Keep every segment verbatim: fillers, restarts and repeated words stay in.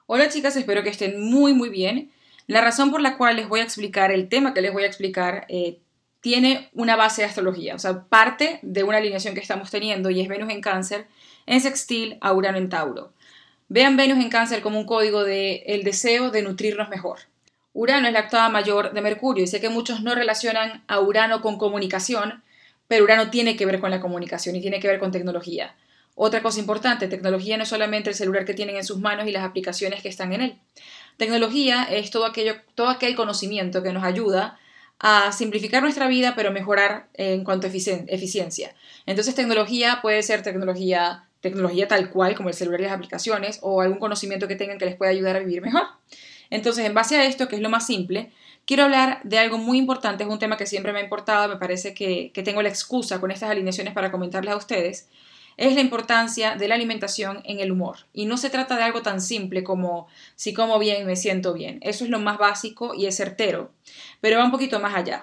Hola chicas, espero que estén muy muy bien. La razón por la cual les voy a explicar el tema que les voy a explicar eh, tiene una base de astrología, o sea, parte de una alineación que estamos teniendo y es Venus en Cáncer en sextil a Urano en Tauro. Vean Venus en Cáncer como un código de el deseo de nutrirnos mejor. Urano es la octava mayor de Mercurio y sé que muchos no relacionan a Urano con comunicación, pero Urano tiene que ver con la comunicación y tiene que ver con tecnología. Otra cosa importante, tecnología no es solamente el celular que tienen en sus manos y las aplicaciones que están en él. Tecnología es todo, aquello, todo aquel conocimiento que nos ayuda a simplificar nuestra vida, pero mejorar en cuanto a eficiencia. Entonces, tecnología puede ser tecnología, tecnología tal cual, como el celular y las aplicaciones, o algún conocimiento que tengan que les pueda ayudar a vivir mejor. Entonces, en base a esto, que es lo más simple, quiero hablar de algo muy importante, es un tema que siempre me ha importado, me parece que, que tengo la excusa con estas alineaciones para comentarles a ustedes, es la importancia de la alimentación en el humor. Y no se trata de algo tan simple como si como bien, me siento bien. Eso es lo más básico y es certero, pero va un poquito más allá.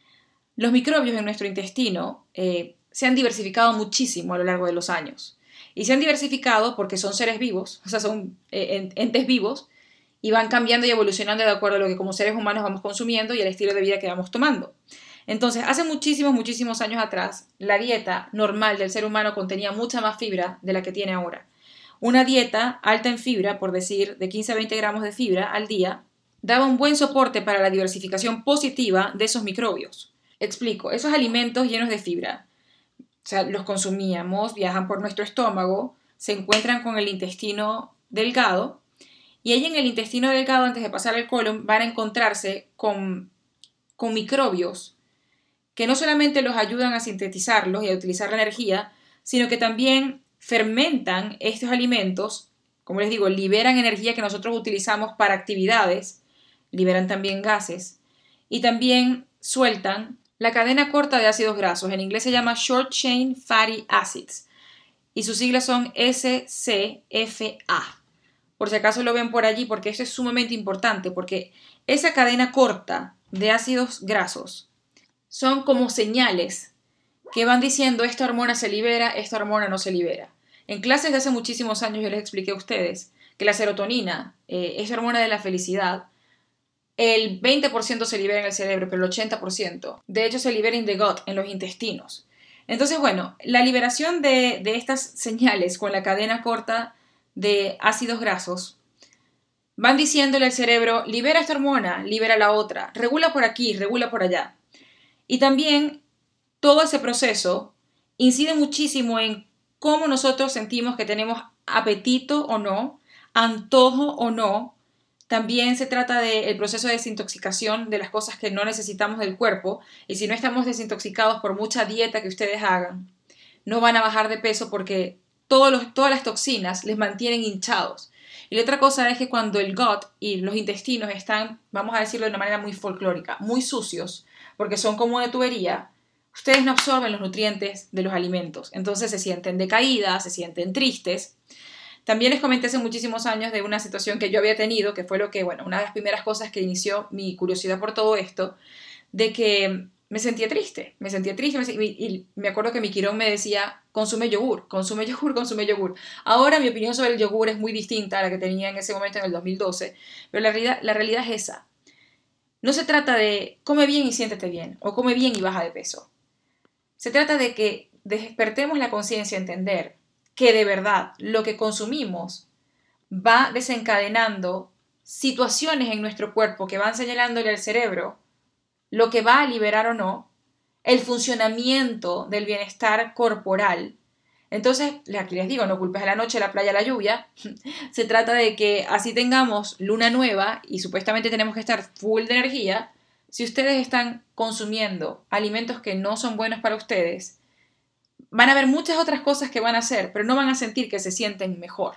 Los microbios en nuestro intestino eh, se han diversificado muchísimo a lo largo de los años. Y se han diversificado porque son seres vivos, o sea, son eh, entes vivos, y van cambiando y evolucionando de acuerdo a lo que como seres humanos vamos consumiendo y el estilo de vida que vamos tomando. Entonces, hace muchísimos, muchísimos años atrás, la dieta normal del ser humano contenía mucha más fibra de la que tiene ahora. Una dieta alta en fibra, por decir, de quince a veinte gramos de fibra al día, daba un buen soporte para la diversificación positiva de esos microbios. Explico, esos alimentos llenos de fibra, o sea, los consumíamos, viajan por nuestro estómago, se encuentran con el intestino delgado, y ahí en el intestino delgado, antes de pasar al colon, van a encontrarse con, con microbios que no solamente los ayudan a sintetizarlos y a utilizar la energía, sino que también fermentan estos alimentos, como les digo, liberan energía que nosotros utilizamos para actividades, liberan también gases y también sueltan la cadena corta de ácidos grasos. En inglés se llama Short Chain Fatty Acids y sus siglas son S C F A. Por si acaso lo ven por allí, porque esto es sumamente importante, porque esa cadena corta de ácidos grasos son como señales que van diciendo esta hormona se libera, esta hormona no se libera. En clases de hace muchísimos años yo les expliqué a ustedes que la serotonina, eh, es hormona de la felicidad, el veinte por ciento se libera en el cerebro, pero el ochenta por ciento de hecho se libera in the gut, en los intestinos. Entonces, bueno, la liberación de, de estas señales con la cadena corta de ácidos grasos van diciéndole al cerebro, libera esta hormona, libera la otra, regula por aquí, regula por allá. Y también todo ese proceso incide muchísimo en cómo nosotros sentimos que tenemos apetito o no, antojo o no. También se trata del proceso de desintoxicación de las cosas que no necesitamos del cuerpo. Y si no estamos desintoxicados por mucha dieta que ustedes hagan, no van a bajar de peso porque todos los, todas las toxinas les mantienen hinchados. Y la otra cosa es que cuando el gut y los intestinos están, vamos a decirlo de una manera muy folclórica, muy sucios, porque son como una tubería, ustedes no absorben los nutrientes de los alimentos. Entonces se sienten decaídas, se sienten tristes. También les comenté hace muchísimos años de una situación que yo había tenido, que fue lo que, bueno, una de las primeras cosas que inició mi curiosidad por todo esto, de que me sentía triste, me sentía triste me sentía, y me acuerdo que mi quirón me decía, consume yogur, consume yogur, consume yogur. Ahora mi opinión sobre el yogur es muy distinta a la que tenía en ese momento en el dos mil doce, pero la realidad, la realidad es esa. No se trata de come bien y siéntete bien, o come bien y baja de peso. Se trata de que despertemos la conciencia a entender que de verdad lo que consumimos va desencadenando situaciones en nuestro cuerpo que van señalándole al cerebro lo que va a liberar o no, el funcionamiento del bienestar corporal. Entonces, aquí les digo, no culpes a la noche, la playa, la lluvia. Se trata de que así tengamos luna nueva y supuestamente tenemos que estar full de energía. Si ustedes están consumiendo alimentos que no son buenos para ustedes, van a haber muchas otras cosas que van a hacer, pero no van a sentir que se sienten mejor.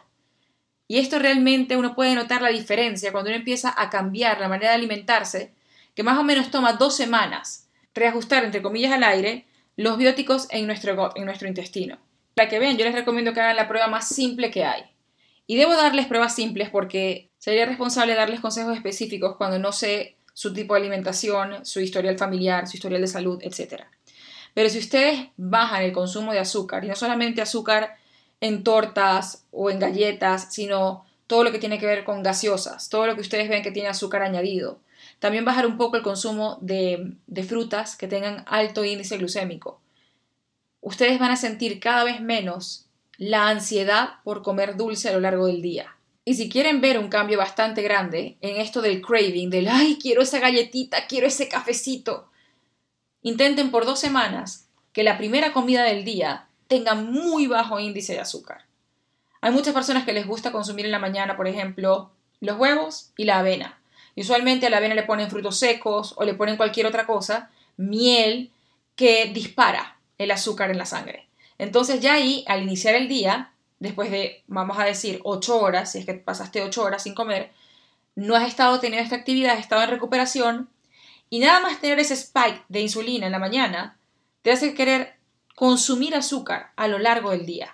Y esto realmente uno puede notar la diferencia cuando uno empieza a cambiar la manera de alimentarse, que más o menos toma dos semanas reajustar, entre comillas, al aire los bióticos en nuestro, en nuestro intestino. Para que vean, yo les recomiendo que hagan la prueba más simple que hay. Y debo darles pruebas simples porque sería responsable darles consejos específicos cuando no sé su tipo de alimentación, su historial familiar, su historial de salud, etcétera. Pero si ustedes bajan el consumo de azúcar, y no solamente azúcar en tortas o en galletas, sino todo lo que tiene que ver con gaseosas, todo lo que ustedes ven que tiene azúcar añadido. También bajar un poco el consumo de, de frutas que tengan alto índice glucémico. Ustedes van a sentir cada vez menos la ansiedad por comer dulce a lo largo del día. Y si quieren ver un cambio bastante grande en esto del craving, del ay, quiero esa galletita, quiero ese cafecito, intenten por dos semanas que la primera comida del día tenga muy bajo índice de azúcar. Hay muchas personas que les gusta consumir en la mañana, por ejemplo, los huevos y la avena. Y usualmente a la avena le ponen frutos secos o le ponen cualquier otra cosa, miel, que dispara el azúcar en la sangre. Entonces ya ahí, al iniciar el día, después de, vamos a decir, ocho horas, si es que pasaste ocho horas sin comer, no has estado teniendo esta actividad, has estado en recuperación, y nada más tener ese spike de insulina en la mañana te hace querer consumir azúcar a lo largo del día.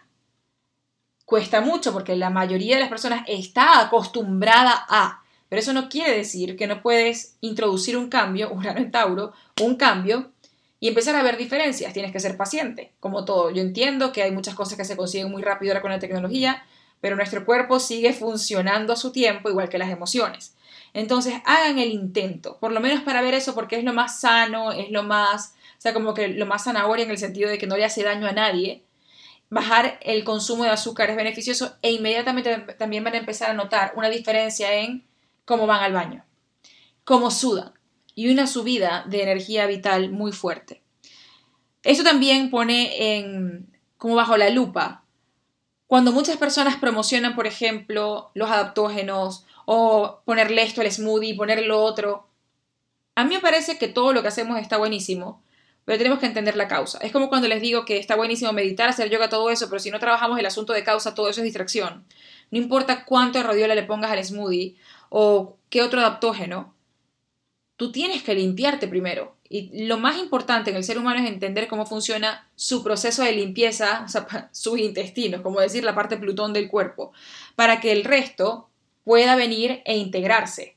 Cuesta mucho porque la mayoría de las personas está acostumbrada a, pero eso no quiere decir que no puedes introducir un cambio, Urano en Tauro, un cambio, y empezar a ver diferencias. Tienes que ser paciente, como todo. Yo entiendo que hay muchas cosas que se consiguen muy rápido ahora con la tecnología, pero nuestro cuerpo sigue funcionando a su tiempo, igual que las emociones. Entonces, hagan el intento, por lo menos para ver eso, porque es lo más sano, es lo más, o sea, como que lo más zanahoria en el sentido de que no le hace daño a nadie. Bajar el consumo de azúcar es beneficioso e inmediatamente también van a empezar a notar una diferencia en cómo van al baño, cómo sudan y una subida de energía vital muy fuerte. Esto también pone en, como bajo la lupa cuando muchas personas promocionan, por ejemplo, los adaptógenos o ponerle esto al smoothie, ponerle lo otro. A mí me parece que todo lo que hacemos está buenísimo, pero tenemos que entender la causa. Es como cuando les digo que está buenísimo meditar, hacer yoga, todo eso, pero si no trabajamos el asunto de causa, todo eso es distracción. No importa cuánto de rodiola le pongas al smoothie o qué otro adaptógeno, tú tienes que limpiarte primero. Y lo más importante en el ser humano es entender cómo funciona su proceso de limpieza, o sea, sus intestinos, como decir la parte Plutón del cuerpo, para que el resto pueda venir e integrarse.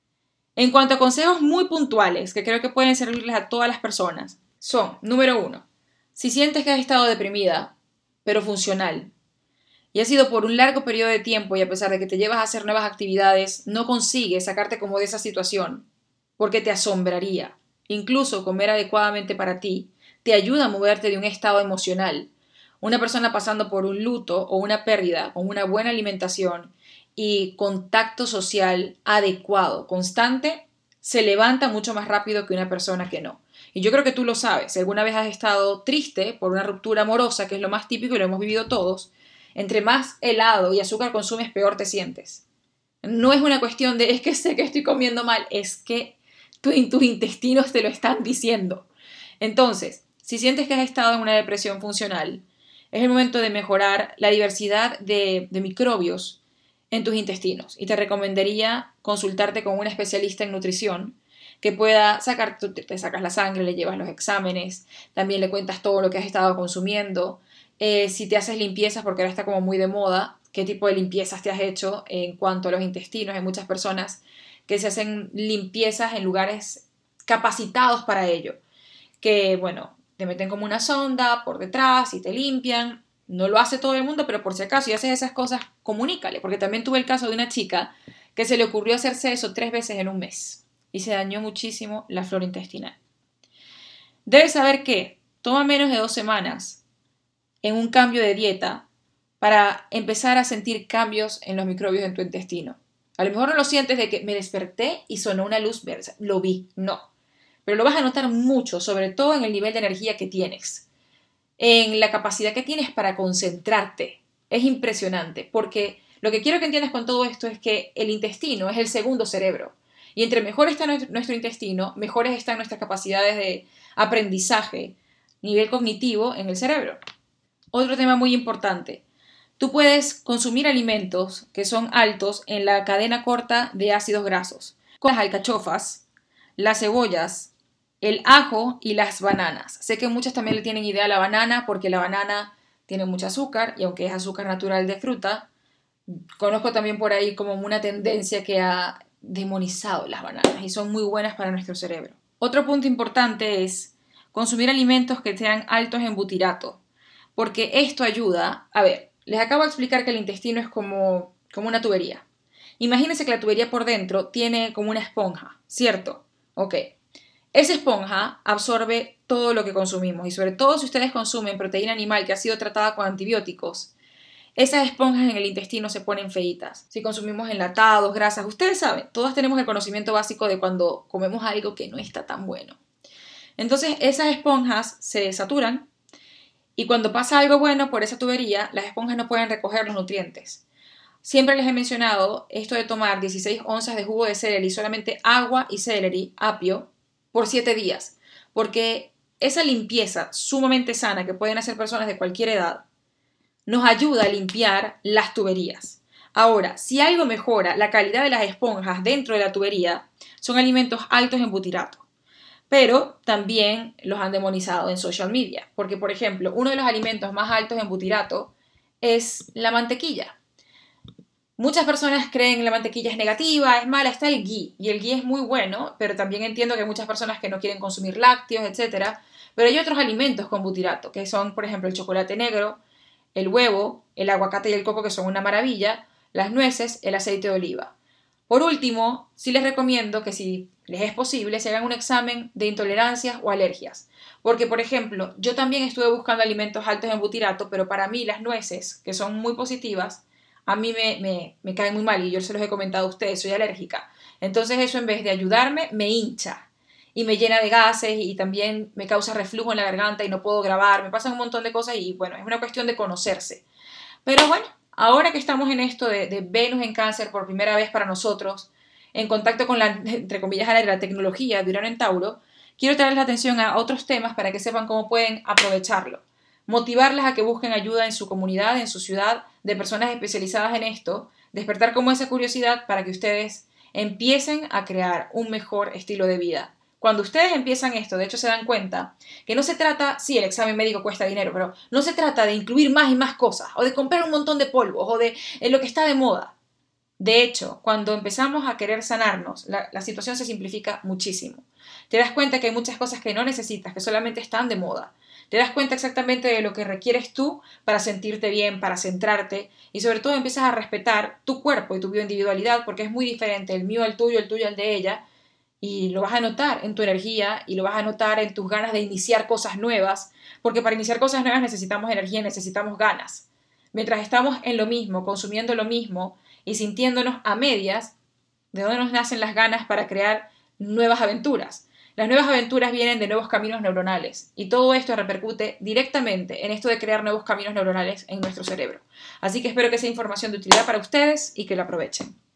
En cuanto a consejos muy puntuales, que creo que pueden servirles a todas las personas, son, número uno, si sientes que has estado deprimida, pero funcional, y ha sido por un largo periodo de tiempo y a pesar de que te llevas a hacer nuevas actividades, no consigues sacarte como de esa situación, porque te asombraría. Incluso comer adecuadamente para ti te ayuda a moverte de un estado emocional. Una persona pasando por un luto o una pérdida con una buena alimentación y contacto social adecuado, constante, se levanta mucho más rápido que una persona que no. Y yo creo que tú lo sabes. Si alguna vez has estado triste por una ruptura amorosa, que es lo más típico y lo hemos vivido todos, entre más helado y azúcar consumes, peor te sientes. No es una cuestión de es que sé que estoy comiendo mal, es que tu, tus intestinos te lo están diciendo. Entonces, si sientes que has estado en una depresión funcional, es el momento de mejorar la diversidad de, de microbios en tus intestinos. Y te recomendaría consultarte con un especialista en nutrición que pueda sacar, tú te sacas la sangre, le llevas los exámenes, también le cuentas todo lo que has estado consumiendo, eh, si te haces limpiezas, porque ahora está como muy de moda, qué tipo de limpiezas te has hecho en cuanto a los intestinos. Hay muchas personas que se hacen limpiezas en lugares capacitados para ello, que bueno, te meten como una sonda por detrás y te limpian. No lo hace todo el mundo, pero por si acaso y haces esas cosas, comunícale, porque también tuve el caso de una chica que se le ocurrió hacerse eso tres veces en un mes y se dañó muchísimo la flora intestinal. Debes saber que toma menos de dos semanas en un cambio de dieta para empezar a sentir cambios en los microbios en tu intestino. A lo mejor no lo sientes de que me desperté y sonó una luz verde, lo vi, no. Pero lo vas a notar mucho, sobre todo en el nivel de energía que tienes, en la capacidad que tienes para concentrarte. Es impresionante, porque lo que quiero que entiendas con todo esto es que el intestino es el segundo cerebro. Y entre mejor está nuestro intestino, mejores están nuestras capacidades de aprendizaje, nivel cognitivo en el cerebro. Otro tema muy importante. Tú puedes consumir alimentos que son altos en la cadena corta de ácidos grasos, como las alcachofas, las cebollas, el ajo y las bananas. Sé que muchos también le tienen idea a la banana porque la banana tiene mucho azúcar y aunque es azúcar natural de fruta, conozco también por ahí como una tendencia que ha demonizado las bananas y son muy buenas para nuestro cerebro. Otro punto importante es consumir alimentos que sean altos en butirato, porque esto ayuda, a ver, les acabo de explicar que el intestino es como como una tubería. Imagínense que la tubería por dentro tiene como una esponja, ¿cierto? Ok. Esa esponja absorbe todo lo que consumimos y sobre todo si ustedes consumen proteína animal que ha sido tratada con antibióticos, esas esponjas en el intestino se ponen feitas. Si consumimos enlatados, grasas, ustedes saben, todos tenemos el conocimiento básico de cuando comemos algo que no está tan bueno. Entonces esas esponjas se saturan y cuando pasa algo bueno por esa tubería, las esponjas no pueden recoger los nutrientes. Siempre les he mencionado esto de tomar dieciséis onzas de jugo de celery, solamente agua y celery, apio, por siete días, porque esa limpieza sumamente sana que pueden hacer personas de cualquier edad nos ayuda a limpiar las tuberías. Ahora, si algo mejora la calidad de las esponjas dentro de la tubería, son alimentos altos en butirato. Pero también los han demonizado en social media, porque por ejemplo, uno de los alimentos más altos en butirato es la mantequilla. Muchas personas creen que la mantequilla es negativa, es mala, está el ghee, y el ghee es muy bueno, pero también entiendo que hay muchas personas que no quieren consumir lácteos, etcétera. Pero hay otros alimentos con butirato, que son, por ejemplo, el chocolate negro, el huevo, el aguacate y el coco, que son una maravilla, las nueces, el aceite de oliva. Por último, sí les recomiendo que si les es posible, se hagan un examen de intolerancias o alergias. Porque, por ejemplo, yo también estuve buscando alimentos altos en butirato, pero para mí las nueces, que son muy positivas, a mí me, me, me caen muy mal y yo se los he comentado a ustedes, soy alérgica. Entonces eso en vez de ayudarme, me hincha y me llena de gases y también me causa reflujo en la garganta y no puedo grabar, me pasan un montón de cosas y bueno, es una cuestión de conocerse. Pero bueno, ahora que estamos en esto de, de Venus en Cáncer por primera vez para nosotros, en contacto con la, entre comillas, la tecnología de Urano en Tauro, quiero traerles la atención a otros temas para que sepan cómo pueden aprovecharlo. Motivarlas a que busquen ayuda en su comunidad, en su ciudad, de personas especializadas en esto, despertar como esa curiosidad para que ustedes empiecen a crear un mejor estilo de vida. Cuando ustedes empiezan esto, de hecho se dan cuenta que no se trata, sí, el examen médico cuesta dinero, pero no se trata de incluir más y más cosas, o de comprar un montón de polvos, o de eh, lo que está de moda. De hecho, cuando empezamos a querer sanarnos, la, la situación se simplifica muchísimo. Te das cuenta que hay muchas cosas que no necesitas, que solamente están de moda. Te das cuenta exactamente de lo que requieres tú para sentirte bien, para centrarte y sobre todo empiezas a respetar tu cuerpo y tu bioindividualidad porque es muy diferente el mío al tuyo, el tuyo al de ella y lo vas a notar en tu energía y lo vas a notar en tus ganas de iniciar cosas nuevas porque para iniciar cosas nuevas necesitamos energía, necesitamos ganas. Mientras estamos en lo mismo, consumiendo lo mismo y sintiéndonos a medias, ¿de dónde nos nacen las ganas para crear nuevas aventuras? Las nuevas aventuras vienen de nuevos caminos neuronales y todo esto repercute directamente en esto de crear nuevos caminos neuronales en nuestro cerebro. Así que espero que sea información de utilidad para ustedes y que la aprovechen.